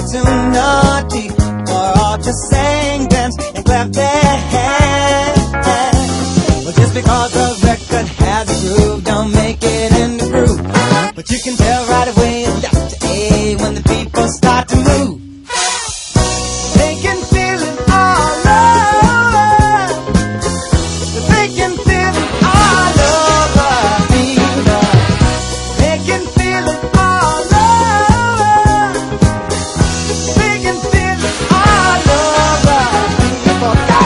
too naughty for all to sing, dance, and clap their hands. Well, just because the record has a groove, don't make it in the groove. But you can tell right away it's Dr. A when the people start to move. They can feel it all over. They can feel it all over. They can feel it all over. They can feel it all over. People, go!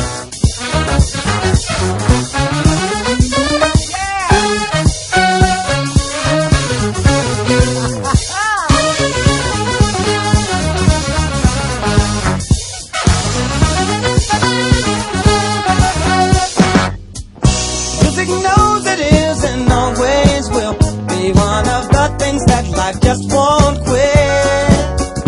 Music knows it is and always will be one of the things that life just won't quit.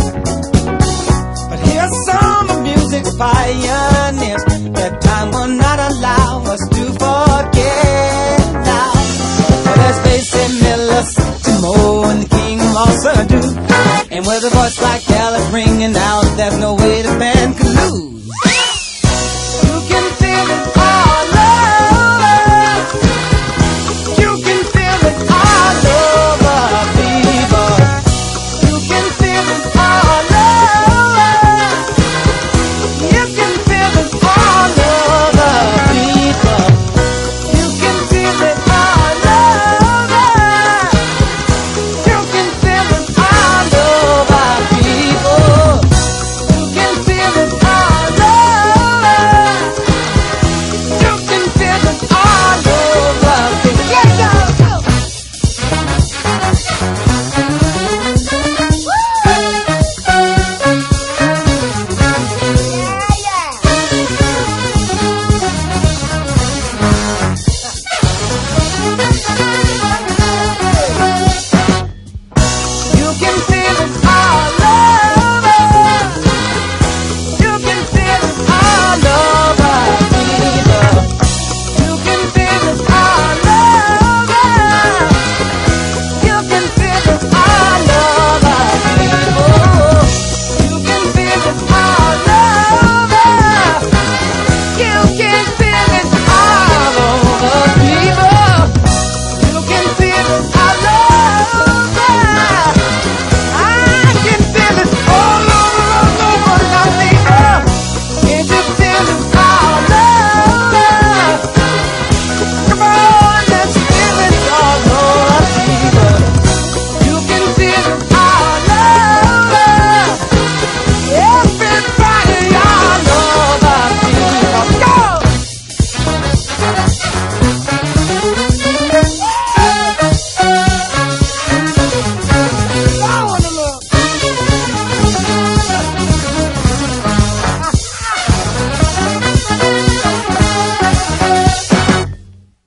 But here's some of music's pioneers that time will not allow us to forget now. So there's Basie Miller, Timo, and the King of all Surdu. And with a voice like Alice ringing out, there's no way the band could lose. You can feel it